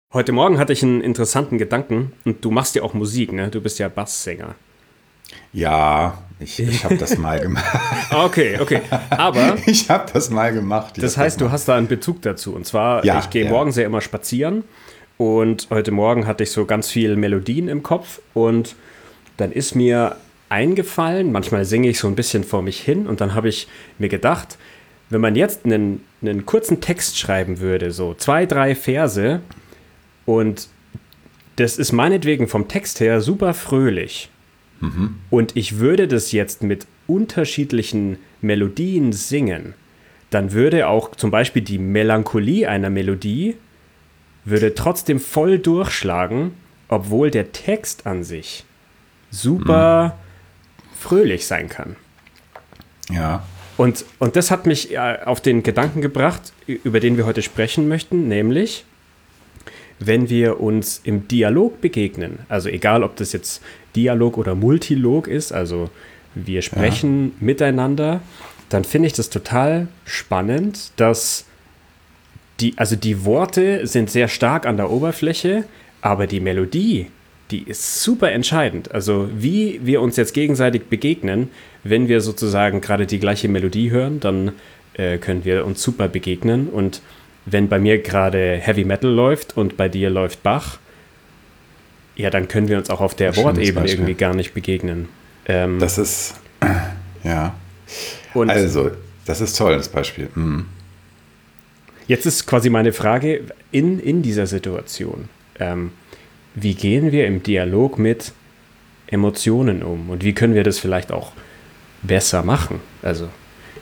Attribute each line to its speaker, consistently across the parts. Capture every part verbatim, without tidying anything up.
Speaker 1: Heute Morgen hatte ich einen interessanten Gedanken und du machst ja auch Musik, ne? Du bist ja Basssänger.
Speaker 2: Ja, ich, ich habe das mal gemacht.
Speaker 1: Okay, okay. Aber
Speaker 2: Ich habe das mal gemacht. Ich
Speaker 1: das
Speaker 2: hab das
Speaker 1: heißt, du
Speaker 2: mal.
Speaker 1: hast da einen Bezug dazu. Und zwar, ich
Speaker 2: Ja,
Speaker 1: gehe
Speaker 2: ja.
Speaker 1: morgens ja immer spazieren und heute Morgen hatte ich so ganz viele Melodien im Kopf und dann ist mir eingefallen, manchmal singe ich so ein bisschen vor mich hin und dann habe ich mir gedacht, wenn man jetzt einen, einen kurzen Text schreiben würde, so zwei, drei Verse und das ist meinetwegen vom Text her super fröhlich. Und ich würde das jetzt mit unterschiedlichen Melodien singen, dann würde auch zum Beispiel die Melancholie einer Melodie würde trotzdem voll durchschlagen, obwohl der Text an sich super fröhlich sein kann.
Speaker 2: Ja.
Speaker 1: Und, und das hat mich äh, auf den Gedanken gebracht, über den wir heute sprechen möchten, nämlich wenn wir uns im Dialog begegnen, also egal ob das jetzt Dialog oder Multilog ist, also wir sprechen miteinander, dann finde ich das total spannend, dass die, also die Worte sind sehr stark an der Oberfläche, aber die Melodie, die ist super entscheidend. Also wie wir uns jetzt gegenseitig begegnen, wenn wir sozusagen gerade die gleiche Melodie hören, dann äh, können wir uns super begegnen. Und wenn bei mir gerade Heavy Metal läuft und bei dir läuft Bach, ja, dann können wir uns auch auf der
Speaker 2: Schönes
Speaker 1: Wortebene
Speaker 2: Beispiel.
Speaker 1: irgendwie gar nicht begegnen. Ähm,
Speaker 2: Das ist, ja.
Speaker 1: und
Speaker 2: Also, das ist toll, das Beispiel. Mhm.
Speaker 1: jetzt ist quasi meine Frage in, in dieser Situation. Ähm, wie gehen wir im Dialog mit Emotionen um? Und wie können wir das vielleicht auch besser machen? Also,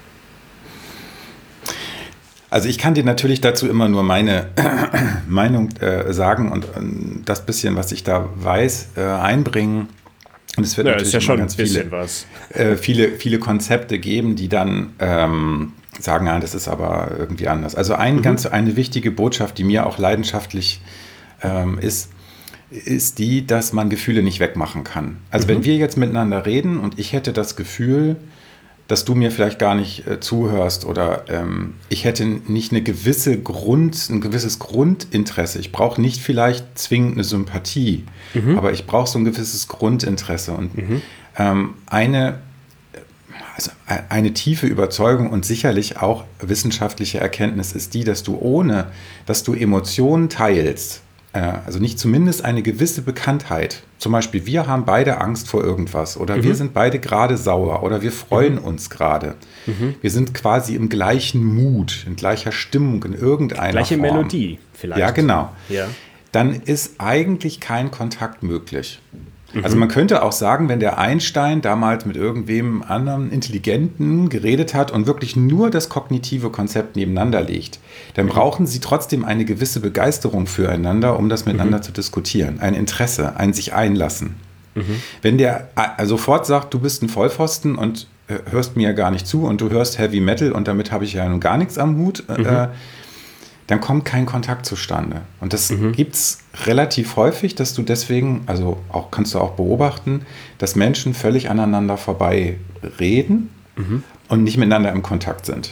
Speaker 2: Also ich kann dir natürlich dazu immer nur meine Meinung äh, sagen und ähm, das bisschen, was ich da weiß, äh, einbringen. Und es wird
Speaker 1: ja,
Speaker 2: natürlich
Speaker 1: ist ja
Speaker 2: immer
Speaker 1: schon ein
Speaker 2: ganz
Speaker 1: bisschen
Speaker 2: viele,
Speaker 1: was.
Speaker 2: äh, viele, viele Konzepte geben, die dann ähm, sagen, ja, das ist aber irgendwie anders. Also ein, ganz, eine wichtige Botschaft, die mir auch leidenschaftlich ähm, ist, ist die, dass man Gefühle nicht wegmachen kann. Also wenn wir jetzt miteinander reden und ich hätte das Gefühl, dass du mir vielleicht gar nicht äh, zuhörst oder ähm, ich hätte nicht eine gewisse Grund, ein gewisses Grundinteresse. Ich brauche nicht vielleicht zwingend eine Sympathie, aber ich brauche so ein gewisses Grundinteresse und ähm, eine, also e- eine tiefe Überzeugung und sicherlich auch wissenschaftliche Erkenntnis ist die, dass du ohne, dass du Emotionen teilst, äh, also nicht zumindest eine gewisse Bekanntheit. Zum Beispiel, wir haben beide Angst vor irgendwas oder wir sind beide gerade sauer oder wir freuen uns gerade. Wir sind quasi im gleichen Mut, in gleicher Stimmung, in irgendeiner
Speaker 1: Gleiche
Speaker 2: Form.
Speaker 1: Melodie vielleicht.
Speaker 2: Ja, genau.
Speaker 1: Ja.
Speaker 2: Dann ist eigentlich kein Kontakt möglich. Also man könnte auch sagen, wenn der Einstein damals mit irgendwem anderen Intelligenten geredet hat und wirklich nur das kognitive Konzept nebeneinander legt, dann brauchen sie trotzdem eine gewisse Begeisterung füreinander, um das miteinander zu diskutieren. Ein Interesse, ein sich einlassen. Wenn der äh, sofort sagt, du bist ein Vollpfosten und äh, hörst mir ja gar nicht zu und du hörst Heavy Metal und damit habe ich ja nun gar nichts am Hut, äh, dann kommt kein Kontakt zustande. Und das gibt es relativ häufig, dass du deswegen, also auch kannst du auch beobachten, dass Menschen völlig aneinander vorbei reden und nicht miteinander im Kontakt sind.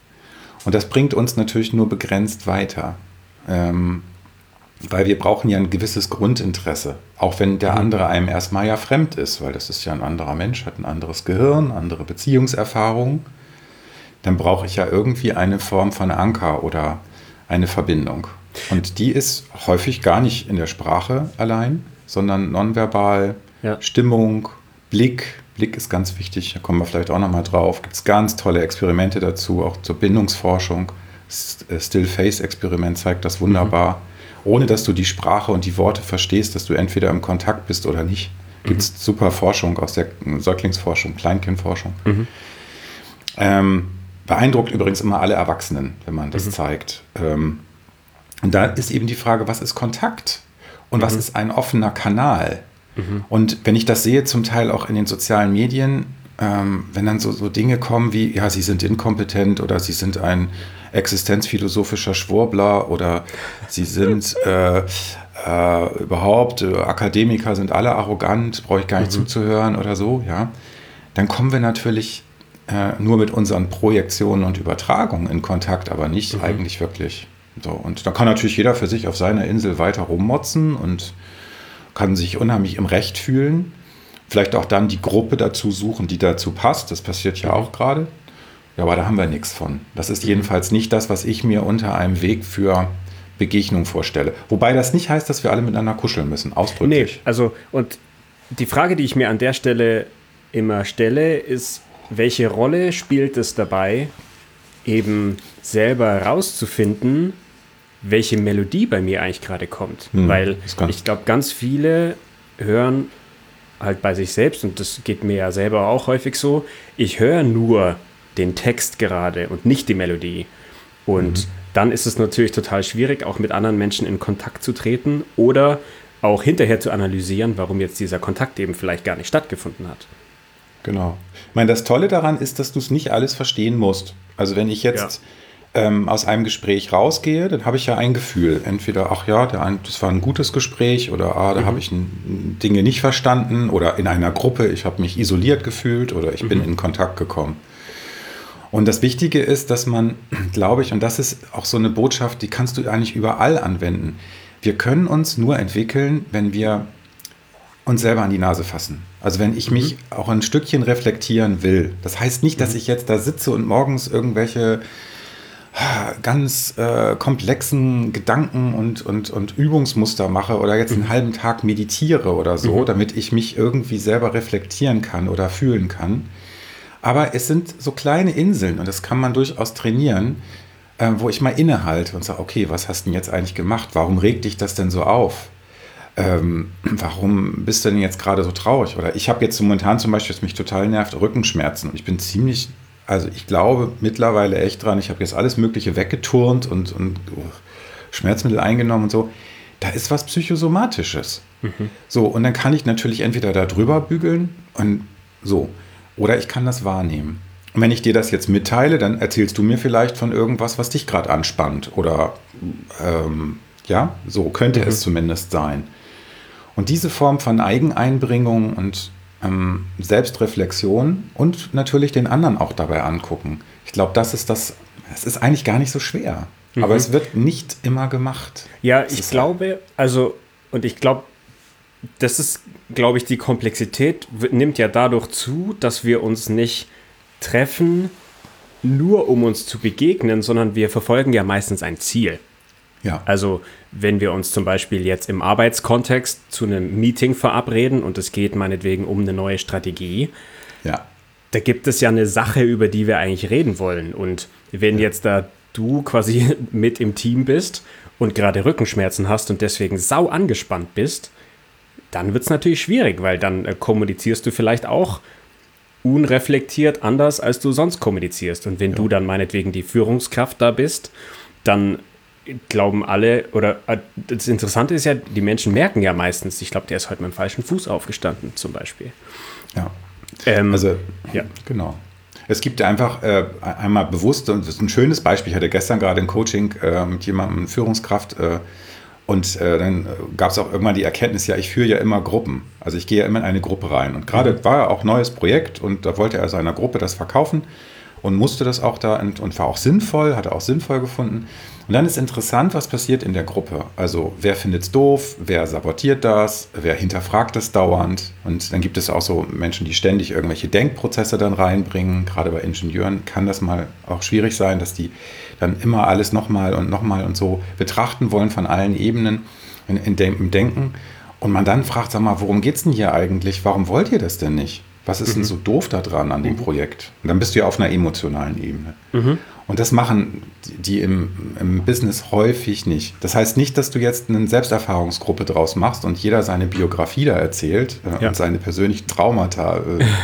Speaker 2: Und das bringt uns natürlich nur begrenzt weiter. Ähm, weil wir brauchen ja ein gewisses Grundinteresse, auch wenn der andere einem erstmal ja fremd ist, weil das ist ja ein anderer Mensch, hat ein anderes Gehirn, andere Beziehungserfahrungen. Dann brauche ich ja irgendwie eine Form von Anker oder eine Verbindung. Und die ist häufig gar nicht in der Sprache allein, sondern nonverbal,
Speaker 1: Ja.
Speaker 2: Stimmung, Blick. Blick ist ganz wichtig, da kommen wir vielleicht auch nochmal drauf. Gibt es ganz tolle Experimente dazu, auch zur Bindungsforschung. Das Still-Face-Experiment zeigt das wunderbar. Ohne dass du die Sprache und die Worte verstehst, dass du entweder im Kontakt bist oder nicht. Gibt es super Forschung aus der Säuglingsforschung, Kleinkindforschung. Ähm, beeindruckt übrigens immer alle Erwachsenen, wenn man das zeigt. Ähm, und da ist eben die Frage, was ist Kontakt? Und was ist ein offener Kanal? Und wenn ich das sehe, zum Teil auch in den sozialen Medien, ähm, wenn dann so, so Dinge kommen wie, ja, sie sind inkompetent oder sie sind ein existenzphilosophischer Schwurbler oder sie sind äh, äh, überhaupt, äh, Akademiker sind alle arrogant, brauche ich gar nicht zuzuhören oder so, ja, dann kommen wir natürlich äh, nur mit unseren Projektionen und Übertragungen in Kontakt, aber nicht eigentlich wirklich. So, und da kann natürlich jeder für sich auf seiner Insel weiter rummotzen und kann sich unheimlich im Recht fühlen. Vielleicht auch dann die Gruppe dazu suchen, die dazu passt. Das passiert ja auch gerade. Ja, aber da haben wir nichts von. Das ist jedenfalls nicht das, was ich mir unter einem Weg für Begegnung vorstelle. Wobei das nicht heißt, dass wir alle miteinander kuscheln müssen, ausdrücklich.
Speaker 1: Nee, also und die Frage, die ich mir an der Stelle immer stelle, ist, welche Rolle spielt es dabei, eben selber rauszufinden, welche Melodie bei mir eigentlich gerade kommt. Hm, Weil ich glaube, ganz viele hören halt bei sich selbst, und das geht mir ja selber auch häufig so, ich höre nur den Text gerade und nicht die Melodie. Und mhm. dann ist es natürlich total schwierig, auch mit anderen Menschen in Kontakt zu treten oder auch hinterher zu analysieren, warum jetzt dieser Kontakt eben vielleicht gar nicht stattgefunden hat.
Speaker 2: Genau. Ich meine, das Tolle daran ist, dass du es nicht alles verstehen musst. Also wenn ich jetzt ja. ähm, aus einem Gespräch rausgehe, dann habe ich ja ein Gefühl. Entweder, ach ja, der ein, das war ein gutes Gespräch oder ah, da mhm. habe ich n, Dinge nicht verstanden oder in einer Gruppe, ich habe mich isoliert gefühlt oder ich mhm. bin in Kontakt gekommen. Und das Wichtige ist, dass man, glaube ich, und das ist auch so eine Botschaft, die kannst du eigentlich überall anwenden. Wir können uns nur entwickeln, wenn wir uns selber an die Nase fassen. Also wenn ich mich mhm. auch ein Stückchen reflektieren will. Das heißt nicht, dass ich jetzt da sitze und morgens irgendwelche ganz äh, komplexen Gedanken und, und, und Übungsmuster mache oder jetzt einen mhm. halben Tag meditiere oder so, mhm. damit ich mich irgendwie selber reflektieren kann oder fühlen kann. Aber es sind so kleine Inseln und das kann man durchaus trainieren, äh, wo ich mal innehalte und sage, okay, was hast du denn jetzt eigentlich gemacht? Warum regt dich das denn so auf? Ähm, warum bist du denn jetzt gerade so traurig? Oder ich habe jetzt momentan zum Beispiel, was mich total nervt, Rückenschmerzen. Und ich bin ziemlich, also ich glaube mittlerweile echt dran, ich habe jetzt alles Mögliche weggeturnt und, und oh, Schmerzmittel eingenommen und so. Da ist was Psychosomatisches. Mhm. So, und dann kann ich natürlich entweder da drüber bügeln und so. Oder ich kann das wahrnehmen. Und wenn ich dir das jetzt mitteile, dann erzählst du mir vielleicht von irgendwas, was dich gerade anspannt. Oder ähm, ja, so könnte mhm. es zumindest sein. Und diese Form von Eigeneinbringung und ähm, Selbstreflexion und natürlich den anderen auch dabei angucken. Ich glaube, das ist das, es ist eigentlich gar nicht so schwer. Mhm. Aber es wird nicht immer gemacht.
Speaker 1: Ja, das ich glaube, also, und ich glaube, das ist, glaube ich, die Komplexität nimmt ja dadurch zu, dass wir uns nicht treffen, nur um uns zu begegnen, sondern wir verfolgen ja meistens ein Ziel. Ja. Also wenn wir uns zum Beispiel jetzt im Arbeitskontext zu einem Meeting verabreden und es geht meinetwegen um eine neue Strategie, ja. da gibt es ja eine Sache, über die wir eigentlich reden wollen. Und wenn ja. jetzt da du quasi mit im Team bist und gerade Rückenschmerzen hast und deswegen sau angespannt bist, dann wird es natürlich schwierig, weil dann äh, kommunizierst du vielleicht auch unreflektiert anders, als du sonst kommunizierst. Und wenn ja. du dann meinetwegen die Führungskraft da bist, dann glauben alle, oder äh, das Interessante ist ja, die Menschen merken ja meistens, ich glaube, der ist heute mit dem falschen Fuß aufgestanden, zum Beispiel.
Speaker 2: Ja, ähm, also, ja. genau. Es gibt einfach äh, einmal bewusst, und das ist ein schönes Beispiel, ich hatte gestern gerade ein Coaching äh, mit jemandem, Führungskraft, äh, und äh, dann gab es auch irgendwann die Erkenntnis, ja, ich führe ja immer Gruppen. Also ich gehe ja immer in eine Gruppe rein. Und gerade mhm. war ja auch ein neues Projekt und da wollte er seiner Gruppe das verkaufen und musste das auch da und, und war auch sinnvoll, hat er auch sinnvoll gefunden. Und dann ist interessant, was passiert in der Gruppe. Also wer findet es doof, wer sabotiert das, wer hinterfragt es dauernd. Und dann gibt es auch so Menschen, die ständig irgendwelche Denkprozesse dann reinbringen. Gerade bei Ingenieuren kann das mal auch schwierig sein, dass die dann immer alles nochmal und nochmal und so betrachten wollen von allen Ebenen in, in dem, im Denken. Und man dann fragt, sag mal, worum geht es denn hier eigentlich? Warum wollt ihr das denn nicht? Was ist mhm. denn so doof da dran an dem mhm. Projekt? Und dann bist du ja auf einer emotionalen Ebene. Mhm. Und das machen die, die im, im Business häufig nicht. Das heißt nicht, dass du jetzt eine Selbsterfahrungsgruppe draus machst und jeder seine Biografie da erzählt äh, ja. und seine persönlichen Traumata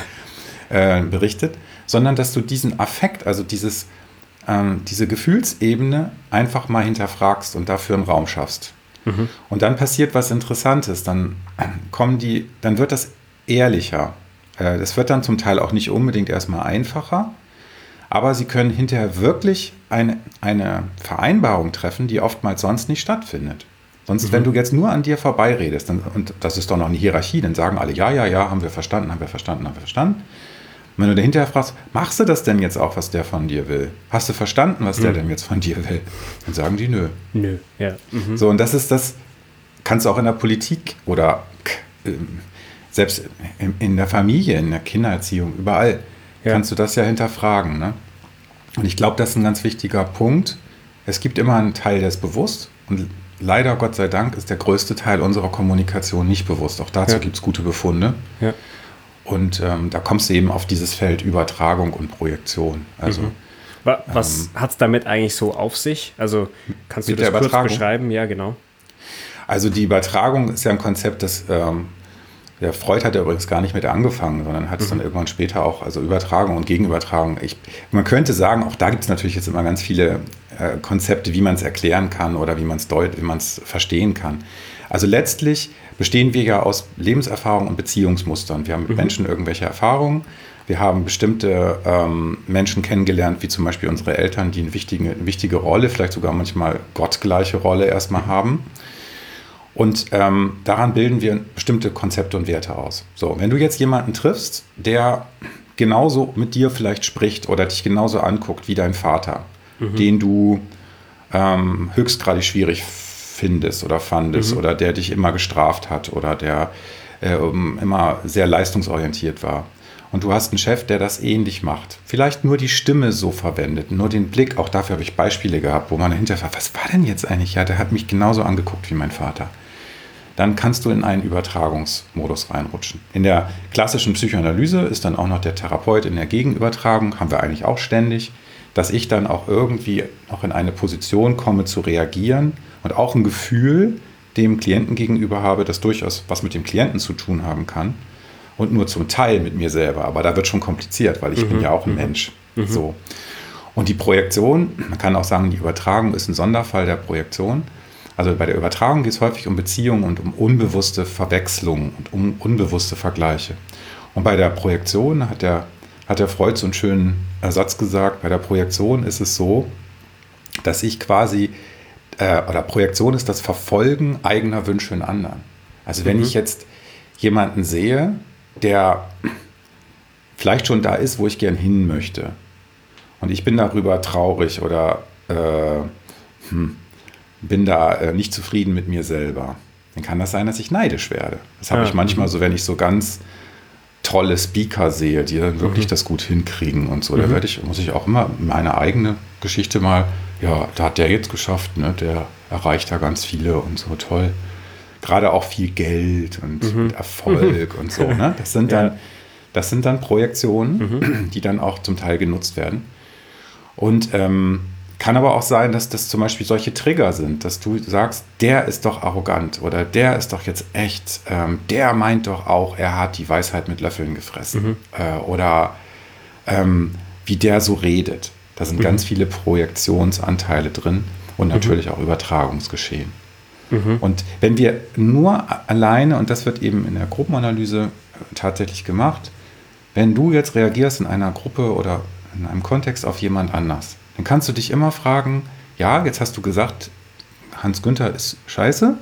Speaker 2: äh, äh, berichtet, sondern dass du diesen Affekt, also dieses, ähm, diese Gefühlsebene einfach mal hinterfragst und dafür einen Raum schaffst. Mhm. Und dann passiert was Interessantes. Dann kommen die, dann wird das ehrlicher. Äh, das wird dann zum Teil auch nicht unbedingt erstmal einfacher. Aber sie können hinterher wirklich eine, eine Vereinbarung treffen, die oftmals sonst nicht stattfindet. Sonst, mhm. wenn du jetzt nur an dir vorbeiredest, dann, und das ist doch noch eine Hierarchie, dann sagen alle, ja, ja, ja, haben wir verstanden, haben wir verstanden, haben wir verstanden. wenn du dahinter fragst, machst du das denn jetzt auch, was der von dir will? Hast du verstanden, was mhm. der denn jetzt von dir will? Dann sagen die, nö.
Speaker 1: Nö, ja. Mhm.
Speaker 2: So, und das ist das, kannst du auch in der Politik oder äh, selbst in, in der Familie, in der Kindererziehung, überall, ja. kannst du das ja hinterfragen. Ne? Und ich glaube, das ist ein ganz wichtiger Punkt. Es gibt immer einen Teil, der ist bewusst und leider, Gott sei Dank, ist der größte Teil unserer Kommunikation nicht bewusst. Auch dazu ja. gibt es gute Befunde. Ja. Und ähm, da kommst du eben auf dieses Feld Übertragung und Projektion. Also, mhm.
Speaker 1: Was ähm, hat es damit eigentlich so auf sich? Also kannst du das kurz beschreiben? Ja, genau.
Speaker 2: Also die Übertragung ist ja ein Konzept, das ähm, der Freud hat ja übrigens gar nicht mit angefangen, sondern hat es mhm. dann irgendwann später auch, also Übertragung und Gegenübertragung. Ich, man könnte sagen, auch da gibt es natürlich jetzt immer ganz viele äh, Konzepte, wie man es erklären kann oder wie man es deut, wie man es verstehen kann. Also letztlich bestehen wir ja aus Lebenserfahrung und Beziehungsmustern. Wir haben mit mhm. Menschen irgendwelche Erfahrungen. Wir haben bestimmte ähm, Menschen kennengelernt, wie zum Beispiel unsere Eltern, die eine wichtige, eine wichtige Rolle, vielleicht sogar manchmal gottgleiche Rolle erstmal haben. Und ähm, daran bilden wir bestimmte Konzepte und Werte aus. So, wenn du jetzt jemanden triffst, der genauso mit dir vielleicht spricht oder dich genauso anguckt wie dein Vater, mhm. den du ähm, höchstgradig schwierig findest oder fandest mhm. oder der dich immer gestraft hat oder der äh, immer sehr leistungsorientiert war. Und du hast einen Chef, der das ähnlich macht. Vielleicht nur die Stimme so verwendet, nur den Blick. Auch dafür habe ich Beispiele gehabt, wo man hinterher fragt, was war denn jetzt eigentlich? Ja, der hat mich genauso angeguckt wie mein Vater. Dann kannst du in einen Übertragungsmodus reinrutschen. In der klassischen Psychoanalyse ist dann auch noch der Therapeut in der Gegenübertragung, haben wir eigentlich auch ständig, dass ich dann auch irgendwie noch in eine Position komme zu reagieren und auch ein Gefühl dem Klienten gegenüber habe, das durchaus was mit dem Klienten zu tun haben kann. Und nur zum Teil mit mir selber. Aber da wird schon kompliziert, weil ich mhm. bin ja auch ein Mensch. Mhm. So. Und die Projektion, man kann auch sagen, die Übertragung ist ein Sonderfall der Projektion. Also bei der Übertragung geht es häufig um Beziehungen und um unbewusste Verwechslungen und um unbewusste Vergleiche. Und bei der Projektion hat der, hat der Freud so einen schönen Ersatz gesagt, bei der Projektion ist es so, dass ich quasi, äh, oder Projektion ist das Verfolgen eigener Wünsche in anderen. Also wenn mhm. ich jetzt jemanden sehe, der vielleicht schon da ist, wo ich gern hin möchte. Und ich bin darüber traurig oder äh, hm, bin da äh, nicht zufrieden mit mir selber. Dann kann das sein, dass ich neidisch werde. Das habe ja. ich manchmal so, wenn ich so ganz tolle Speaker sehe, die dann wirklich mhm. das gut hinkriegen und so. Mhm. Da werde ich, muss ich auch immer meine eigene Geschichte mal, ja, da hat der jetzt geschafft, ne? Der erreicht da ganz viele und so toll. Gerade auch viel Geld und mhm. Erfolg mhm. und so. Ne? Das sind dann, ja. das sind dann Projektionen, mhm. die dann auch zum Teil genutzt werden. Und ähm, kann aber auch sein, dass das zum Beispiel solche Trigger sind, dass du sagst, der ist doch arrogant oder der ist doch jetzt echt, ähm, der meint doch auch, er hat die Weisheit mit Löffeln gefressen. Mhm. Äh, oder ähm, wie der so redet. Da sind mhm. ganz viele Projektionsanteile drin und natürlich mhm. auch Übertragungsgeschehen. Mhm. Und wenn wir nur alleine, und das wird eben in der Gruppenanalyse tatsächlich gemacht, wenn du jetzt reagierst in einer Gruppe oder in einem Kontext auf jemand anders, dann kannst du dich immer fragen, ja, jetzt hast du gesagt, Hans Günther ist scheiße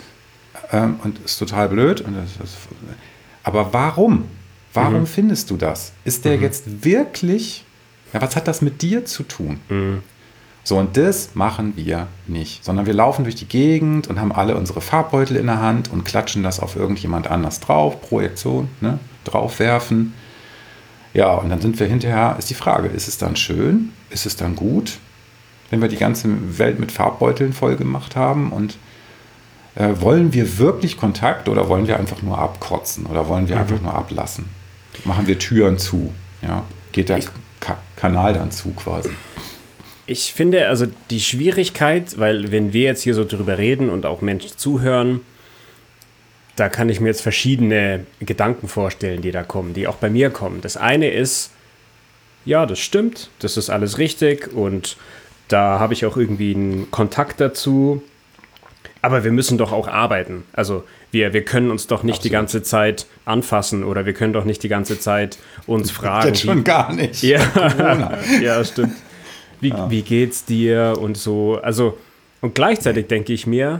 Speaker 2: ähm, und ist total blöd, und das ist, aber warum? Warum mhm. findest du das? Ist der mhm. jetzt wirklich, ja, was hat das mit dir zu tun? Mhm. So, und das machen wir nicht, sondern wir laufen durch die Gegend und haben alle unsere Farbbeutel in der Hand und klatschen das auf irgendjemand anders drauf, Projektion, ne, draufwerfen. Ja, und dann sind wir hinterher, ist die Frage, ist es dann schön, ist es dann gut, wenn wir die ganze Welt mit Farbbeuteln voll gemacht haben, und äh, wollen wir wirklich Kontakt oder wollen wir einfach nur abkotzen oder wollen wir mhm. einfach nur ablassen? Machen wir Türen zu, ja, geht der Ka- Kanal dann zu quasi.
Speaker 1: Ich finde, also die Schwierigkeit, weil wenn wir jetzt hier so drüber reden und auch Menschen zuhören, da kann ich mir jetzt verschiedene Gedanken vorstellen, die da kommen, die auch bei mir kommen. Das eine ist, ja, das stimmt, das ist alles richtig und da habe ich auch irgendwie einen Kontakt dazu, aber wir müssen doch auch arbeiten. Also wir, wir können uns doch nicht Absolut. Die ganze Zeit anfassen oder wir können doch nicht die ganze Zeit uns fragen.
Speaker 2: Jetzt schon wie, gar nicht.
Speaker 1: Ja, ja, stimmt. Wie, ja. wie geht's dir und so. Also, und gleichzeitig denke ich mir,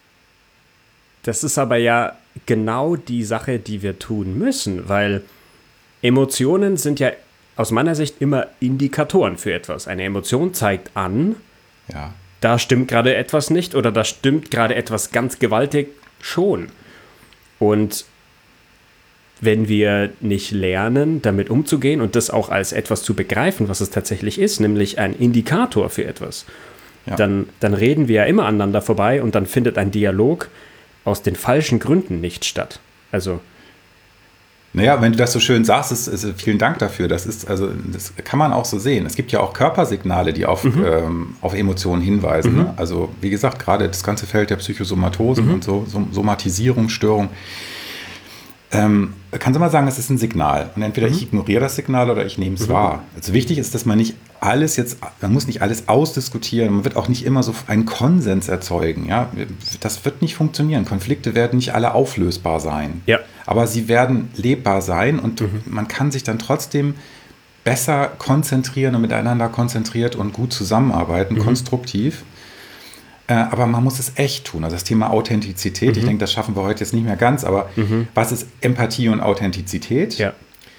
Speaker 1: das ist aber ja genau die Sache, die wir tun müssen, weil Emotionen sind ja aus meiner Sicht immer Indikatoren für etwas. Eine Emotion zeigt an,
Speaker 2: Ja.
Speaker 1: da stimmt gerade etwas nicht oder da stimmt gerade etwas ganz gewaltig schon. Und wenn wir nicht lernen, damit umzugehen und das auch als etwas zu begreifen, was es tatsächlich ist, nämlich ein Indikator für etwas, ja. dann, dann reden wir ja immer aneinander vorbei und dann findet ein Dialog aus den falschen Gründen nicht statt. Also
Speaker 2: Naja, wenn du das so schön sagst, ist, ist, vielen Dank dafür. Das ist, also, das kann man auch so sehen. Es gibt ja auch Körpersignale, die auf, mhm. ähm, auf Emotionen hinweisen. Mhm. Ne? Also, wie gesagt, gerade das ganze Feld der Psychosomatose mhm. und so, so Somatisierung, Störung. Ähm, kannst du mal sagen, es ist ein Signal. Und entweder mhm. ich ignoriere das Signal oder ich nehme es mhm. wahr. Also wichtig ist, dass man nicht alles jetzt, man muss nicht alles ausdiskutieren. Man wird auch nicht immer so einen Konsens erzeugen. Ja? Das wird nicht funktionieren. Konflikte werden nicht alle auflösbar sein.
Speaker 1: Ja.
Speaker 2: Aber sie werden lebbar sein und mhm. man kann sich dann trotzdem besser konzentrieren und miteinander konzentriert und gut zusammenarbeiten, mhm. konstruktiv. Äh, aber man muss es echt tun. Also das Thema Authentizität, mhm. ich denke, das schaffen wir heute jetzt nicht mehr ganz, aber mhm. was ist Empathie und Authentizität?
Speaker 1: Ja.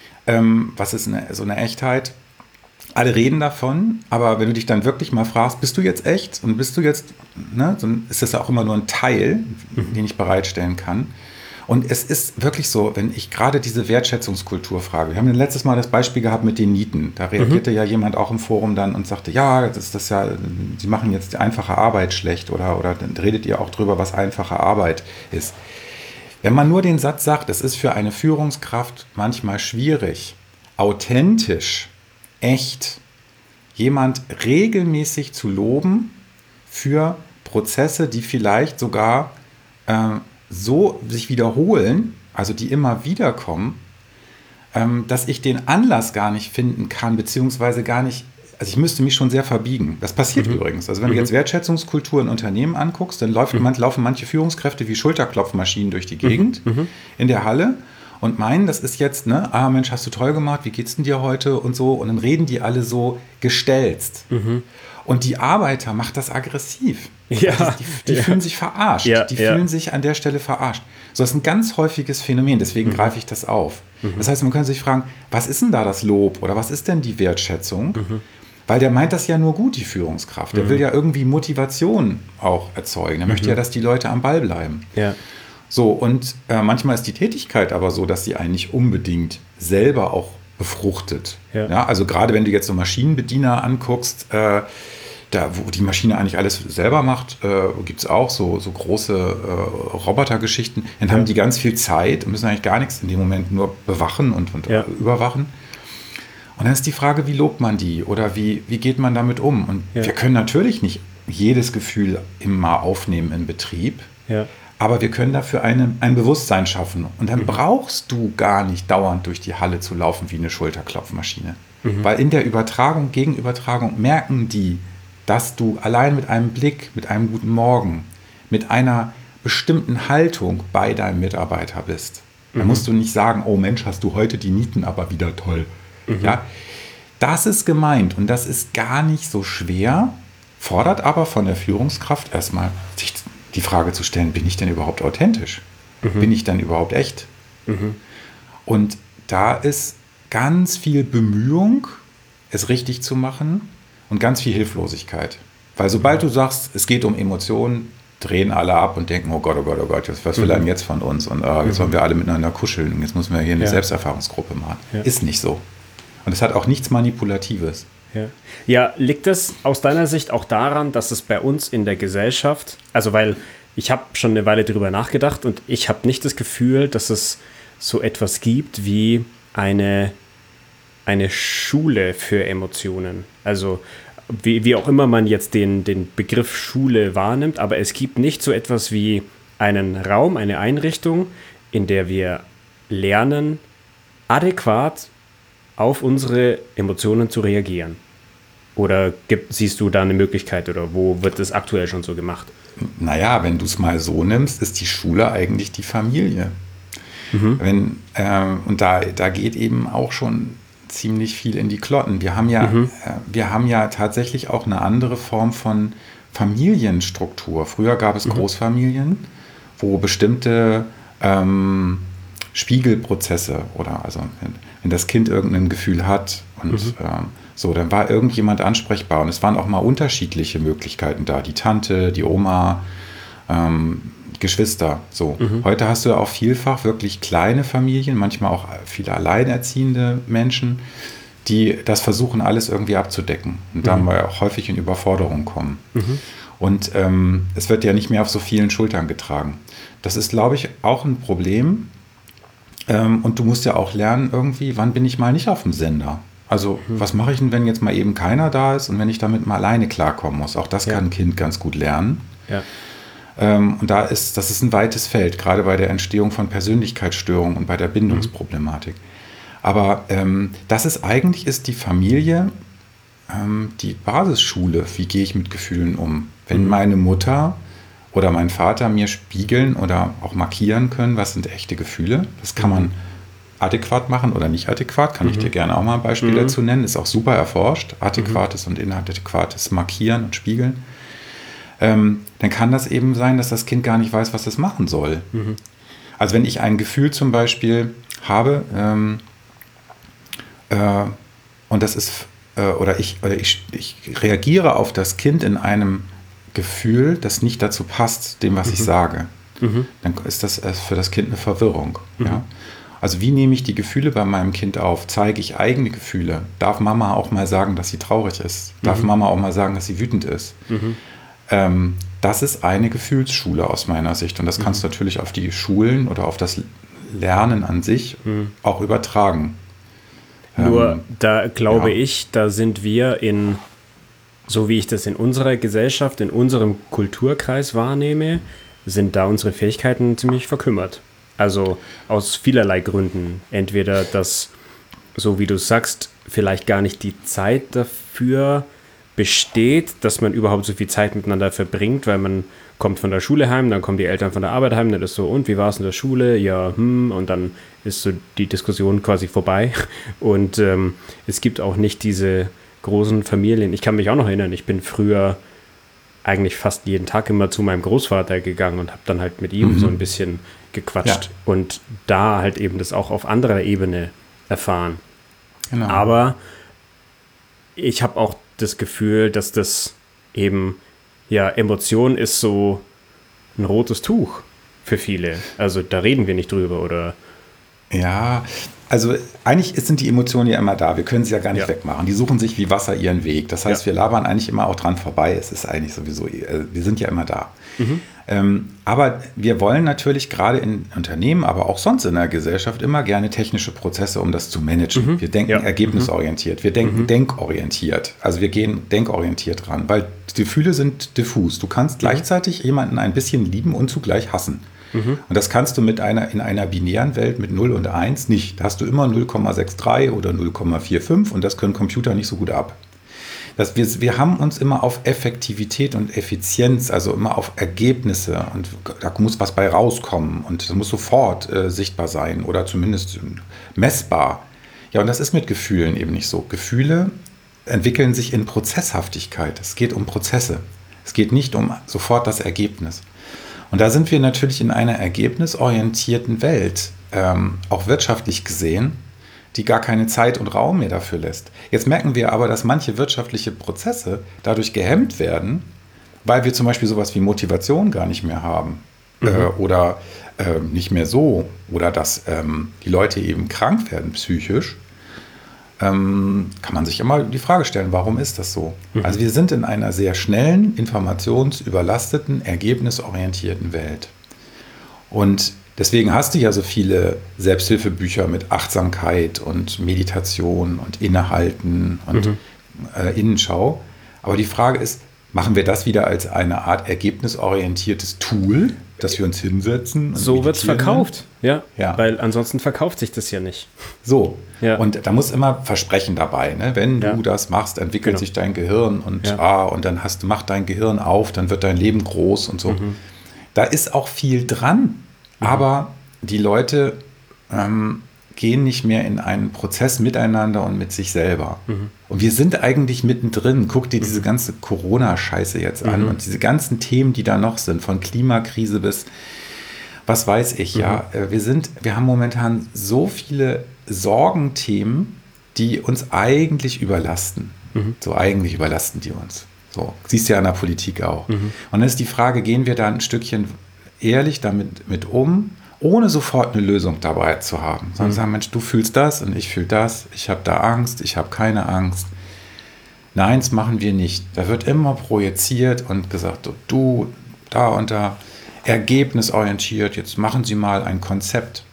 Speaker 2: Ähm, was ist eine, so eine Echtheit? Alle reden davon, aber wenn du dich dann wirklich mal fragst, bist du jetzt echt und bist du jetzt, ne, dann ist das ja auch immer nur ein Teil, mhm. den ich bereitstellen kann. Und es ist wirklich so, wenn ich gerade diese Wertschätzungskultur frage, wir haben letztes Mal das Beispiel gehabt mit den Nieten, da reagierte mhm. ja jemand auch im Forum dann und sagte, ja, das ist das ja, Sie machen jetzt die einfache Arbeit schlecht oder, oder dann redet ihr auch drüber, was einfache Arbeit ist. Wenn man nur den Satz sagt, es ist für eine Führungskraft manchmal schwierig, authentisch, echt, jemand regelmäßig zu loben für Prozesse, die vielleicht sogar äh, so sich wiederholen, also die immer wieder kommen, ähm, dass ich den Anlass gar nicht finden kann, beziehungsweise gar nicht, also ich müsste mich schon sehr verbiegen. Das passiert mhm. übrigens. Also wenn mhm. du jetzt Wertschätzungskultur in Unternehmen anguckst, dann läuft, mhm. man, laufen manche Führungskräfte wie Schulterklopfmaschinen durch die Gegend mhm. in der Halle und meinen, das ist jetzt, ne, ah Mensch, hast du toll gemacht, wie geht's denn dir heute und so, und dann reden die alle so gestelzt. Mhm. Und die Arbeiter macht das aggressiv.
Speaker 1: Ja,
Speaker 2: das, die die ja. fühlen sich verarscht.
Speaker 1: Ja,
Speaker 2: die
Speaker 1: ja.
Speaker 2: fühlen sich an der Stelle verarscht. So, das ist ein ganz häufiges Phänomen, deswegen mhm. greife ich das auf. Mhm. Das heißt, man kann sich fragen, was ist denn da das Lob oder was ist denn die Wertschätzung? Mhm. Weil der meint das ja nur gut, die Führungskraft. Der mhm. will ja irgendwie Motivation auch erzeugen. Er mhm. möchte ja, dass die Leute am Ball bleiben.
Speaker 1: Ja.
Speaker 2: So, und äh, manchmal ist die Tätigkeit aber so, dass sie einen nicht unbedingt selber auch befruchtet. Ja. Ja, also gerade wenn du jetzt so Maschinenbediener anguckst, äh, da, wo die Maschine eigentlich alles selber macht, äh, gibt es auch so, so große äh, Robotergeschichten. Dann ja. haben die ganz viel Zeit und müssen eigentlich gar nichts in dem Moment nur bewachen und, und ja. überwachen. Und dann ist die Frage, wie lobt man die oder wie, wie geht man damit um? Und ja. wir können natürlich nicht jedes Gefühl immer aufnehmen in Betrieb, ja. aber wir können dafür eine, ein Bewusstsein schaffen. Und dann mhm. brauchst du gar nicht dauernd durch die Halle zu laufen wie eine Schulterklopfmaschine. Mhm. Weil in der Übertragung, Gegenübertragung merken die, dass du allein mit einem Blick, mit einem guten Morgen, mit einer bestimmten Haltung bei deinem Mitarbeiter bist. Mhm. Da musst du nicht sagen, oh Mensch, hast du heute die Nieten aber wieder toll. Mhm. Ja, das ist gemeint und das ist gar nicht so schwer, fordert aber von der Führungskraft erstmal sich die Frage zu stellen, bin ich denn überhaupt authentisch? Mhm. Bin ich denn überhaupt echt? Mhm. Und da ist ganz viel Bemühung, es richtig zu machen und ganz viel Hilflosigkeit. Weil sobald du sagst, es geht um Emotionen, drehen alle ab und denken, oh Gott, oh Gott, oh Gott, was will er denn jetzt von uns? Und uh, jetzt wollen wir alle miteinander kuscheln und jetzt müssen wir hier eine ja. Selbsterfahrungsgruppe machen. Ja. Ist nicht so. Und es hat auch nichts Manipulatives.
Speaker 1: Ja. ja, liegt es aus deiner Sicht auch daran, dass es bei uns in der Gesellschaft, also weil ich habe schon eine Weile drüber nachgedacht und ich habe nicht das Gefühl, dass es so etwas gibt wie eine, eine Schule für Emotionen. Also wie, wie auch immer man jetzt den, den Begriff Schule wahrnimmt, aber es gibt nicht so etwas wie einen Raum, eine Einrichtung, in der wir lernen, adäquat auf unsere Emotionen zu reagieren. Oder gibt, siehst du da eine Möglichkeit oder wo wird das aktuell schon so gemacht?
Speaker 2: Naja, wenn du es mal so nimmst, ist die Schule eigentlich die Familie. Mhm. Wenn, äh, und da, da geht eben auch schon ziemlich viel in die Klotten. Wir haben ja, mhm. äh, wir haben ja tatsächlich auch eine andere Form von Familienstruktur. Früher gab es mhm. Großfamilien, wo bestimmte ähm, Spiegelprozesse oder also wenn, wenn das Kind irgendein Gefühl hat Und
Speaker 1: Mhm.
Speaker 2: ähm, so, dann war irgendjemand ansprechbar. Und es waren auch mal unterschiedliche Möglichkeiten da. Die Tante, die Oma, ähm, Geschwister. So.
Speaker 1: Mhm.
Speaker 2: Heute hast du ja auch vielfach wirklich kleine Familien, manchmal auch viele alleinerziehende Menschen, die das versuchen, alles irgendwie abzudecken. Und dann
Speaker 1: Mhm.
Speaker 2: wir auch häufig in Überforderung kommen.
Speaker 1: Mhm.
Speaker 2: Und ähm, es wird ja nicht mehr auf so vielen Schultern getragen. Das ist, glaube ich, auch ein Problem. Ähm, und du musst ja auch lernen, irgendwie, wann bin ich mal nicht auf dem Sender? Also,
Speaker 1: Mhm.
Speaker 2: was mache ich denn, wenn jetzt mal eben keiner da ist und wenn ich damit mal alleine klarkommen muss? Auch das
Speaker 1: Ja.
Speaker 2: kann ein Kind ganz gut lernen.
Speaker 1: Ja.
Speaker 2: Ähm, und da ist, das ist ein weites Feld, gerade bei der Entstehung von Persönlichkeitsstörungen und bei der Bindungsproblematik. Aber ähm, das ist eigentlich ist die Familie ähm, die Basisschule. Wie gehe ich mit Gefühlen um? Wenn
Speaker 1: Mhm.
Speaker 2: meine Mutter oder mein Vater mir spiegeln oder auch markieren können, was sind echte Gefühle, das kann
Speaker 1: Mhm.
Speaker 2: man adäquat machen oder nicht adäquat, kann ich
Speaker 1: Mhm.
Speaker 2: dir gerne auch mal ein Beispiel
Speaker 1: Mhm.
Speaker 2: dazu nennen, ist auch super erforscht, adäquates und inadäquates Markieren und Spiegeln. Ähm, dann kann das eben sein, dass das Kind gar nicht weiß, was es machen soll.
Speaker 1: Mhm.
Speaker 2: Also wenn ich ein Gefühl zum Beispiel habe, ähm, äh, und das ist, äh, oder, ich, oder ich, ich reagiere auf das Kind in einem Gefühl, das nicht dazu passt, dem, was ich sage,
Speaker 1: Mhm.
Speaker 2: dann ist das äh, für das Kind eine Verwirrung.
Speaker 1: Mhm.
Speaker 2: Ja? Also wie nehme ich die Gefühle bei meinem Kind auf? Zeige ich eigene Gefühle? Darf Mama auch mal sagen, dass sie traurig ist? Darf
Speaker 1: Mhm.
Speaker 2: Mama auch mal sagen, dass sie wütend ist?
Speaker 1: Mhm.
Speaker 2: Ähm, das ist eine Gefühlsschule aus meiner Sicht. Und das kannst du natürlich auf die Schulen oder auf das Lernen an sich
Speaker 1: Mhm.
Speaker 2: auch übertragen.
Speaker 1: Nur
Speaker 2: Ähm,
Speaker 1: da glaube
Speaker 2: ja.
Speaker 1: ich, da sind wir in, so wie ich das in unserer Gesellschaft, in unserem Kulturkreis wahrnehme, sind da unsere Fähigkeiten ziemlich verkümmert. Also aus vielerlei Gründen. Entweder, dass, so wie du sagst, vielleicht gar nicht die Zeit dafür besteht, dass man überhaupt so viel Zeit miteinander verbringt, weil man kommt von der Schule heim, dann kommen die Eltern von der Arbeit heim, dann ist so, und wie war es in der Schule? Ja, hm, und dann ist so die Diskussion quasi vorbei. Und ähm, es gibt auch nicht diese großen Familien. Ich kann mich auch noch erinnern, ich bin früher eigentlich fast jeden Tag immer zu meinem Großvater gegangen und habe dann halt mit ihm
Speaker 2: Mhm.
Speaker 1: so ein bisschen gequatscht
Speaker 2: Ja.
Speaker 1: und da halt eben das auch auf anderer Ebene erfahren.
Speaker 2: Genau.
Speaker 1: Aber ich habe auch das Gefühl, dass das eben, ja, Emotion ist so ein rotes Tuch für viele. Also da reden wir nicht drüber oder.
Speaker 2: Ja, also eigentlich sind die Emotionen ja immer da. Wir können sie ja gar nicht
Speaker 1: Ja.
Speaker 2: wegmachen. Die suchen sich wie Wasser ihren Weg. Das heißt,
Speaker 1: Ja.
Speaker 2: wir labern eigentlich immer auch dran vorbei. Es ist eigentlich sowieso, äh, wir sind ja immer da.
Speaker 1: Mhm.
Speaker 2: Ähm, aber wir wollen natürlich gerade in Unternehmen, aber auch sonst in der Gesellschaft immer gerne technische Prozesse, um das zu managen.
Speaker 1: Mhm.
Speaker 2: Wir denken
Speaker 1: Ja.
Speaker 2: ergebnisorientiert, wir denken
Speaker 1: Mhm.
Speaker 2: denkorientiert. Also wir gehen denkorientiert ran, weil Gefühle sind diffus. Du kannst gleichzeitig jemanden ein bisschen lieben und zugleich hassen.
Speaker 1: Mhm.
Speaker 2: Und das kannst du mit einer, in einer binären Welt mit null und eins nicht. Da hast du immer null Komma sechsundsechzig oder null Komma fünfundvierzig und das können Computer nicht so gut ab. Das, wir, wir haben uns immer auf Effektivität und Effizienz, also immer auf Ergebnisse und da muss was bei rauskommen und das muss sofort äh, sichtbar sein oder zumindest messbar. Ja, und das ist mit Gefühlen eben nicht so. Gefühle entwickeln sich in Prozesshaftigkeit. Es geht um Prozesse. Es geht nicht um sofort das Ergebnis. Und da sind wir natürlich in einer ergebnisorientierten Welt, ähm, auch wirtschaftlich gesehen, die gar keine Zeit und Raum mehr dafür lässt. Jetzt merken wir aber, dass manche wirtschaftliche Prozesse dadurch gehemmt werden, weil wir zum Beispiel sowas wie Motivation gar nicht mehr haben.
Speaker 1: Mhm.
Speaker 2: Äh, oder äh, nicht mehr so. Oder dass ähm, die Leute eben krank werden psychisch. Ähm, kann man sich immer die Frage stellen, warum ist das so?
Speaker 1: Mhm.
Speaker 2: Also wir sind in einer sehr schnellen, informationsüberlasteten, ergebnisorientierten Welt. Und deswegen hast du ja so viele Selbsthilfebücher mit Achtsamkeit und Meditation und Innehalten und
Speaker 1: Mhm.
Speaker 2: äh, Innenschau. Aber die Frage ist, machen wir das wieder als eine Art ergebnisorientiertes Tool, dass wir uns hinsetzen? Und
Speaker 1: So wird es
Speaker 2: meditieren?
Speaker 1: verkauft, ja?
Speaker 2: Ja.
Speaker 1: Weil ansonsten verkauft sich das ja nicht.
Speaker 2: So,
Speaker 1: Ja.
Speaker 2: und da muss immer Versprechen dabei. Ne? Wenn
Speaker 1: Ja.
Speaker 2: du das machst, entwickelt
Speaker 1: Genau.
Speaker 2: sich dein Gehirn und,
Speaker 1: Ja.
Speaker 2: ah, und dann hast, macht dein Gehirn auf, dann wird dein Leben groß und so.
Speaker 1: Mhm.
Speaker 2: Da ist auch viel dran, aber die Leute ähm, gehen nicht mehr in einen Prozess miteinander und mit sich selber.
Speaker 1: Mhm.
Speaker 2: Und wir sind eigentlich mittendrin. Guck dir diese ganze Corona-Scheiße jetzt an
Speaker 1: Mhm.
Speaker 2: und diese ganzen Themen, die da noch sind, von Klimakrise bis was weiß ich, ja. Äh, Wir sind, wir haben momentan so viele Sorgenthemen, die uns eigentlich überlasten. Mhm. So eigentlich überlasten die uns. So, siehst du ja an der Politik auch. Mhm. Und dann ist die Frage, gehen wir da ein Stückchen ehrlich damit mit um, ohne sofort eine Lösung dabei zu haben. Sondern mhm. sagen, Mensch, du fühlst das und ich fühle das, ich habe da Angst, ich habe keine Angst. Nein, das machen wir nicht. Da wird immer projiziert und gesagt, du, da und da, ergebnisorientiert, jetzt machen Sie mal ein Konzept.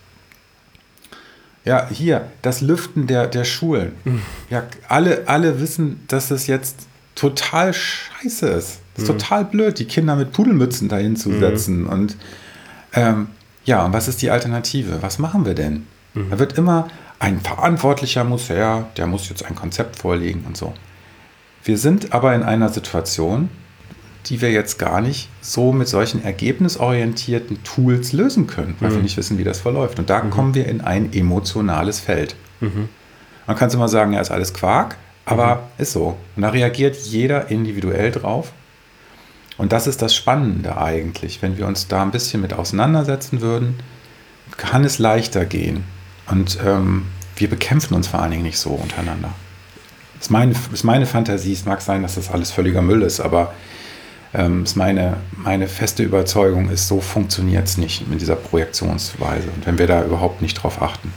Speaker 2: Ja, hier, das Lüften der, der Schulen. Mhm. Ja, alle, alle wissen, dass das jetzt total scheiße ist. Das ist mhm. total blöd, die Kinder mit Pudelmützen dahin zu setzen. Mhm. Und ähm, ja, und was ist die Alternative? Was machen wir denn? Mhm. Da wird immer, ein Verantwortlicher muss her, der muss jetzt ein Konzept vorlegen und so. Wir sind aber in einer Situation, die wir jetzt gar nicht so mit solchen ergebnisorientierten Tools lösen können, weil mhm. wir nicht wissen, wie das verläuft. Und da mhm. kommen wir in ein emotionales Feld. Mhm. Man kann immer sagen, ja, ist alles Quark, aber mhm. ist so. Und da reagiert jeder individuell drauf. Und das ist das Spannende eigentlich. Wenn wir uns da ein bisschen mit auseinandersetzen würden, kann es leichter gehen. Und ähm, wir bekämpfen uns vor allen Dingen nicht so untereinander. Das ist meine, ist meine Fantasie. Es mag sein, dass das alles völliger Müll ist, aber ähm, ist meine, meine feste Überzeugung ist, so funktioniert es nicht mit dieser Projektionsweise. Und wenn wir da überhaupt nicht drauf achten.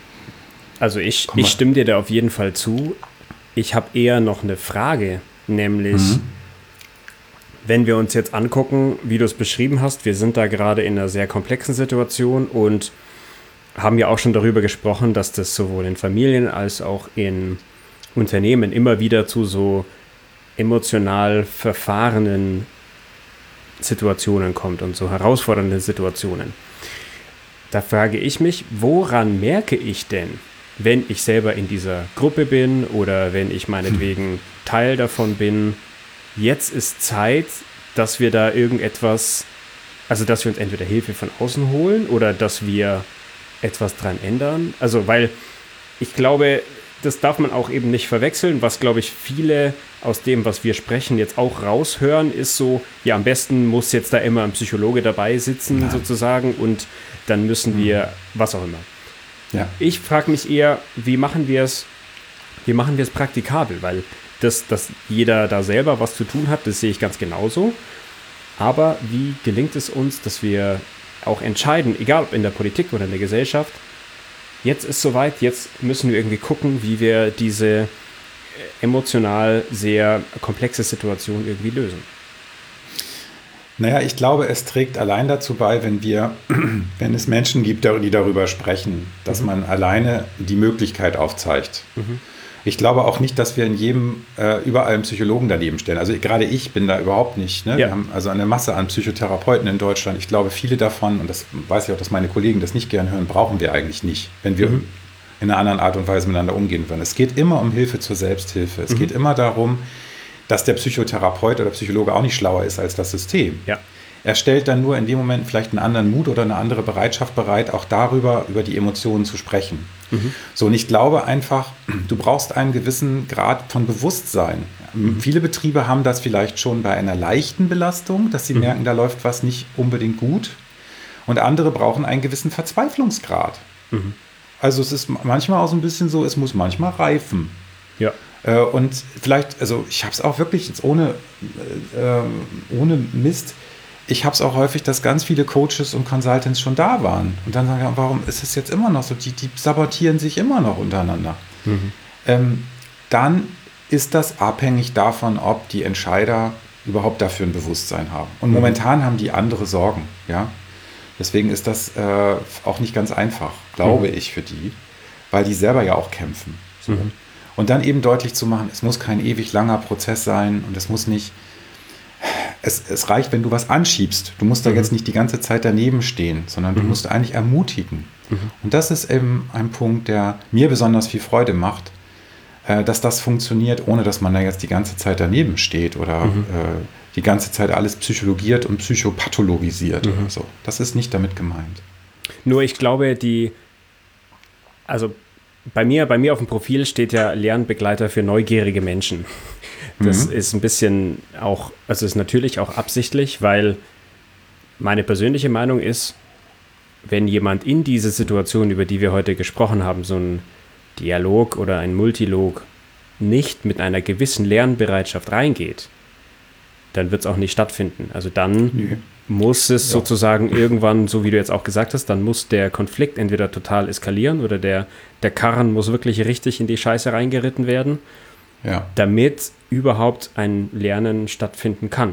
Speaker 1: Also ich, ich stimme dir da auf jeden Fall zu. Ich habe eher noch eine Frage, nämlich, mhm. wenn wir uns jetzt angucken, wie du es beschrieben hast, wir sind da gerade in einer sehr komplexen Situation und haben ja auch schon darüber gesprochen, dass das sowohl in Familien als auch in Unternehmen immer wieder zu so emotional verfahrenen Situationen kommt und so herausfordernden Situationen. Da frage ich mich, woran merke ich denn, wenn ich selber in dieser Gruppe bin oder wenn ich meinetwegen Teil davon bin, jetzt ist Zeit, dass wir da irgendetwas, also dass wir uns entweder Hilfe von außen holen oder dass wir etwas dran ändern. Also weil ich glaube, das darf man auch eben nicht verwechseln. Was, glaube ich, viele aus dem, was wir sprechen, jetzt auch raushören, ist so, ja, am besten muss jetzt da immer ein Psychologe dabei sitzen, Nein. sozusagen, und dann müssen wir, mhm. was auch immer. Ja. Ich frage mich eher, wie machen wir es, wie machen wir es praktikabel? Weil das, dass jeder da selber was zu tun hat, das sehe ich ganz genauso. Aber wie gelingt es uns, dass wir auch entscheiden, egal ob in der Politik oder in der Gesellschaft, jetzt ist soweit, jetzt müssen wir irgendwie gucken, wie wir diese emotional sehr komplexe Situation irgendwie lösen.
Speaker 2: Naja, ich glaube, es trägt allein dazu bei, wenn wir, wenn es Menschen gibt, die darüber sprechen, dass mhm. man alleine die Möglichkeit aufzeigt. Mhm. Ich glaube auch nicht, dass wir in jedem, äh, überall einen Psychologen daneben stellen. Also gerade ich bin da überhaupt nicht. Ne? Ja. Wir haben also eine Masse an Psychotherapeuten in Deutschland. Ich glaube, viele davon, und das weiß ich auch, dass meine Kollegen das nicht gern hören, brauchen wir eigentlich nicht, wenn wir mhm. in einer anderen Art und Weise miteinander umgehen wollen. Es geht immer um Hilfe zur Selbsthilfe. Es mhm. geht immer darum, dass der Psychotherapeut oder Psychologe auch nicht schlauer ist als das System. Ja. Er stellt dann nur in dem Moment vielleicht einen anderen Mut oder eine andere Bereitschaft bereit, auch darüber, über die Emotionen zu sprechen. Mhm. So, und ich glaube einfach, du brauchst einen gewissen Grad von Bewusstsein. Mhm. Viele Betriebe haben das vielleicht schon bei einer leichten Belastung, dass sie mhm. merken, da läuft was nicht unbedingt gut. Und andere brauchen einen gewissen Verzweiflungsgrad. Mhm. Also es ist manchmal auch so ein bisschen so, es muss manchmal reifen. Ja. Äh, und vielleicht, also ich habe es auch wirklich jetzt ohne, äh, ohne Mist, ich habe es auch häufig, dass ganz viele Coaches und Consultants schon da waren. Und dann sagen wir, warum ist es jetzt immer noch so? Die, die sabotieren sich immer noch untereinander. Mhm. Ähm, dann ist das abhängig davon, ob die Entscheider überhaupt dafür ein Bewusstsein haben. Und mhm. momentan haben die andere Sorgen. Ja? Deswegen ist das äh, auch nicht ganz einfach, glaube mhm. ich, für die, weil die selber ja auch kämpfen. So. Mhm. Und dann eben deutlich zu machen, es muss kein ewig langer Prozess sein und es muss nicht, es, es reicht, wenn du was anschiebst. Du musst da mhm. jetzt nicht die ganze Zeit daneben stehen, sondern du mhm. musst eigentlich ermutigen. Mhm. Und das ist eben ein Punkt, der mir besonders viel Freude macht, äh, dass das funktioniert, ohne dass man da jetzt die ganze Zeit daneben steht oder mhm. äh, die ganze Zeit alles psychologiert und psychopathologisiert mhm. oder so. Das ist nicht damit gemeint.
Speaker 1: Nur ich glaube, die, also bei mir, bei mir auf dem Profil steht ja Lernbegleiter für neugierige Menschen. Das mhm. ist ein bisschen auch, also ist natürlich auch absichtlich, weil meine persönliche Meinung ist, wenn jemand in diese Situation, über die wir heute gesprochen haben, so ein Dialog oder ein Multilog nicht mit einer gewissen Lernbereitschaft reingeht, dann wird es auch nicht stattfinden. Also dann nee. muss es ja. sozusagen irgendwann, so wie du jetzt auch gesagt hast, dann muss der Konflikt entweder total eskalieren oder der, der Karren muss wirklich richtig in die Scheiße reingeritten werden, ja. damit überhaupt ein Lernen stattfinden kann.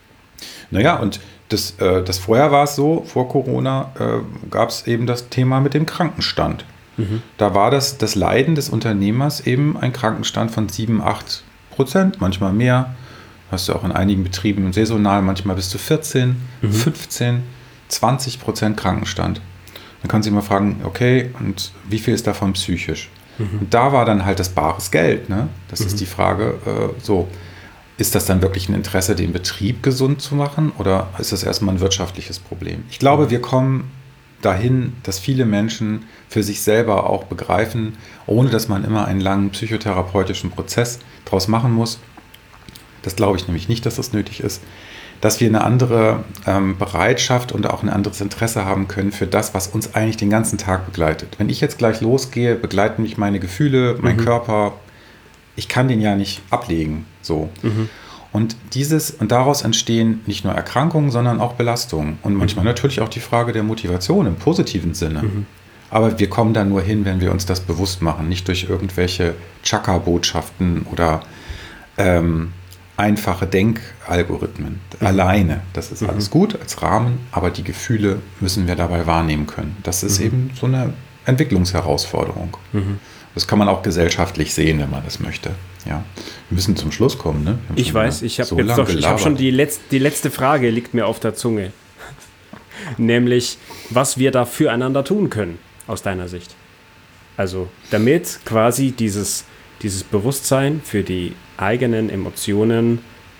Speaker 2: Naja, und das, äh, das vorher war es so, vor Corona äh, gab es eben das Thema mit dem Krankenstand. Mhm. Da war das, das Leiden des Unternehmers eben ein Krankenstand von sieben, acht Prozent, manchmal mehr. Hast du auch in einigen Betrieben saisonal, manchmal bis zu vierzehn, mhm. fünfzehn, zwanzig Prozent Krankenstand. Dann kannst du dich mal fragen, okay, und wie viel ist davon psychisch? Mhm. Und da war dann halt das bares Geld. Ne? Das mhm. ist die Frage, äh, so, ist das dann wirklich ein Interesse, den Betrieb gesund zu machen oder ist das erstmal ein wirtschaftliches Problem? Ich glaube, wir kommen dahin, dass viele Menschen für sich selber auch begreifen, ohne dass man immer einen langen psychotherapeutischen Prozess draus machen muss. Das glaube ich nämlich nicht, dass das nötig ist, dass wir eine andere ähm, Bereitschaft und auch ein anderes Interesse haben können für das, was uns eigentlich den ganzen Tag begleitet. Wenn ich jetzt gleich losgehe, begleiten mich meine Gefühle, mein mhm. Körper. Ich kann den ja nicht ablegen. So. Mhm. Und dieses, und daraus entstehen nicht nur Erkrankungen, sondern auch Belastungen. Und manchmal mhm. natürlich auch die Frage der Motivation im positiven Sinne. Mhm. Aber wir kommen da nur hin, wenn wir uns das bewusst machen, nicht durch irgendwelche Chakra-Botschaften oder ähm, einfache Denkalgorithmen. Mhm. Alleine. Das ist mhm. alles gut als Rahmen, aber die Gefühle müssen wir dabei wahrnehmen können. Das ist mhm. eben so eine Entwicklungsherausforderung. Mhm. Das kann man auch gesellschaftlich sehen, wenn man das möchte. Ja. Wir müssen zum Schluss kommen. Ne?
Speaker 1: Ich weiß, ich habe so jetzt doch, ich hab schon die, Letz-, die letzte Frage liegt mir auf der Zunge. Nämlich, was wir da füreinander tun können, aus deiner Sicht. Also, damit quasi dieses, dieses Bewusstsein für die eigenen Emotionen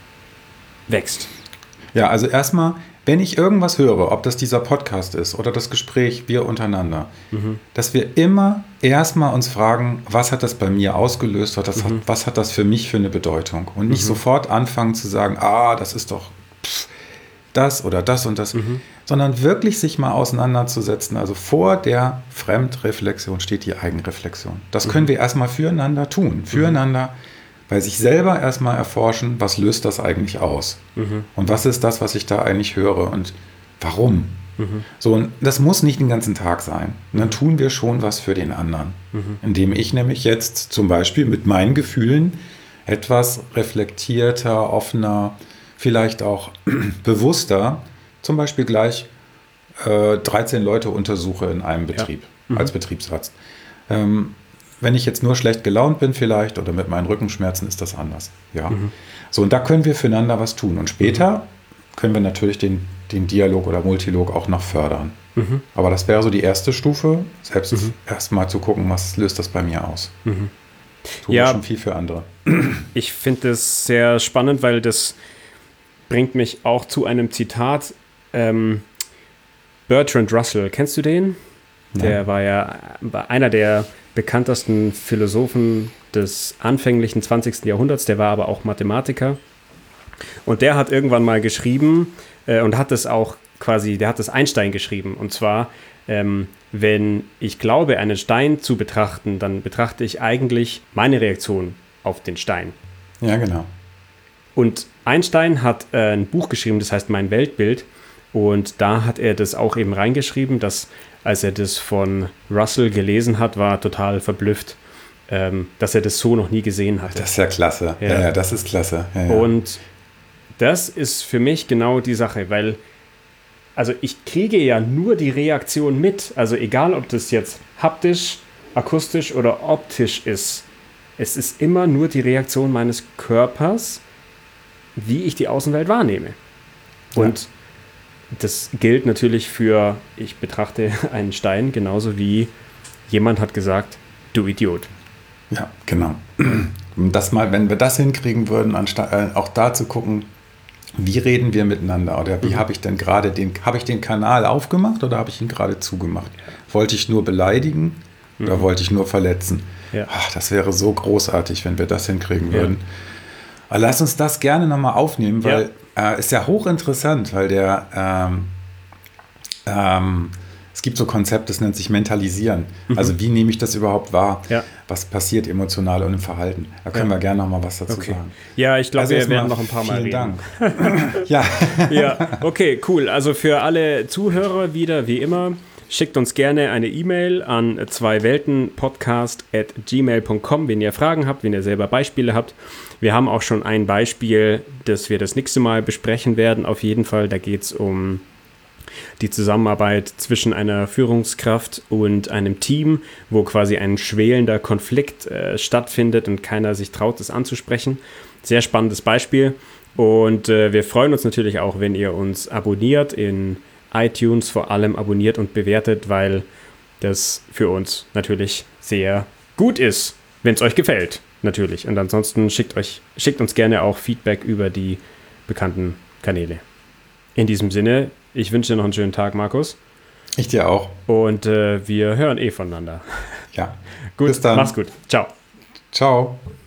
Speaker 1: wächst.
Speaker 2: Ja, also erstmal, wenn ich irgendwas höre, ob das dieser Podcast ist oder das Gespräch wir untereinander, mhm. dass wir immer erstmal uns fragen, was hat das bei mir ausgelöst, was, das mhm. hat, was hat das für mich für eine Bedeutung? Und nicht mhm. sofort anfangen zu sagen, ah, das ist doch pff, das oder das und das, mhm. sondern wirklich sich mal auseinanderzusetzen. Also vor der Fremdreflexion steht die Eigenreflexion. Das mhm. können wir erstmal füreinander tun, füreinander mhm. bei sich selber erstmal erforschen, was löst das eigentlich aus? Mhm. Und was ist das, was ich da eigentlich höre und warum? Mhm. So, und das muss nicht den ganzen Tag sein. Und dann mhm. tun wir schon was für den anderen. Mhm. Indem ich nämlich jetzt zum Beispiel mit meinen Gefühlen etwas reflektierter, offener, vielleicht auch bewusster, zum Beispiel gleich äh, dreizehn Leute untersuche in einem Betrieb, ja. mhm. als Betriebsarzt. Ähm, Wenn ich jetzt nur schlecht gelaunt bin vielleicht oder mit meinen Rückenschmerzen, ist das anders. Ja. Mhm. So, und da können wir füreinander was tun. Und später mhm. können wir natürlich den, den Dialog oder Multilog auch noch fördern. Mhm. Aber das wäre so die erste Stufe, selbst mhm. erst mal zu gucken, was löst das bei mir aus. Mhm. Tun ja, wir schon viel für andere.
Speaker 1: Ich finde das sehr spannend, weil das bringt mich auch zu einem Zitat. Ähm, Bertrand Russell, kennst du den? Ja. Der war ja einer der bekanntesten Philosophen des anfänglichen zwanzigsten Jahrhunderts, der war aber auch Mathematiker. Und der hat irgendwann mal geschrieben äh, und hat das auch quasi, der hat das Einstein geschrieben. Und zwar, ähm, wenn ich glaube, einen Stein zu betrachten, dann betrachte ich eigentlich meine Reaktion auf den Stein.
Speaker 2: Ja, genau.
Speaker 1: Und Einstein hat äh, ein Buch geschrieben, das heißt Mein Weltbild. Und da hat er das auch eben reingeschrieben, dass als er das von Russell gelesen hat, war er total verblüfft, ähm, dass er das so noch nie gesehen hatte.
Speaker 2: Das ist ja klasse. Ja, ja, ja das ist klasse. Ja, ja.
Speaker 1: Und das ist für mich genau die Sache, weil also ich kriege ja nur die Reaktion mit, also egal, ob das jetzt haptisch, akustisch oder optisch ist, es ist immer nur die Reaktion meines Körpers, wie ich die Außenwelt wahrnehme. Und ja. Das gilt natürlich für, ich betrachte einen Stein, genauso wie jemand hat gesagt, du Idiot.
Speaker 2: Ja, genau. Das mal, wenn wir das hinkriegen würden, anstatt äh, auch da zu gucken, wie reden wir miteinander oder wie mhm. habe ich denn gerade den, habe ich den Kanal aufgemacht oder habe ich ihn gerade zugemacht? Wollte ich nur beleidigen mhm. oder wollte ich nur verletzen? Ja. Ach, das wäre so großartig, wenn wir das hinkriegen würden. Ja. Aber lass uns das gerne nochmal aufnehmen, weil ja. äh, ist ja hochinteressant, weil der ähm, ähm, es es gibt so Konzepte, das nennt sich Mentalisieren. Mhm. Also wie nehme ich das überhaupt wahr? Ja. Was passiert emotional und im Verhalten? Da können ja. wir gerne noch mal was dazu
Speaker 1: okay.
Speaker 2: sagen.
Speaker 1: Ja, ich glaube, also wir werden noch ein paar Mal
Speaker 2: vielen
Speaker 1: reden.
Speaker 2: Dank. ja.
Speaker 1: ja, okay, cool. Also für alle Zuhörer wieder, wie immer, schickt uns gerne eine E-Mail an zweiweltenpodcast at gmail punkt com, wenn ihr Fragen habt, wenn ihr selber Beispiele habt. Wir haben auch schon ein Beispiel, das wir das nächste Mal besprechen werden. Auf jeden Fall, da geht es um die Zusammenarbeit zwischen einer Führungskraft und einem Team, wo quasi ein schwelender Konflikt äh, stattfindet und keiner sich traut, das anzusprechen. Sehr spannendes Beispiel. Und äh, wir freuen uns natürlich auch, wenn ihr uns abonniert, in iTunes vor allem abonniert und bewertet, weil das für uns natürlich sehr gut ist, wenn es euch gefällt, natürlich. Und ansonsten schickt, euch, schickt uns gerne auch Feedback über die bekannten Kanäle. In diesem Sinne, ich wünsche dir noch einen schönen Tag, Markus.
Speaker 2: Ich dir auch.
Speaker 1: Und äh, wir hören eh voneinander.
Speaker 2: Ja.
Speaker 1: Gut, bis dann. Mach's gut. Ciao.
Speaker 2: Ciao.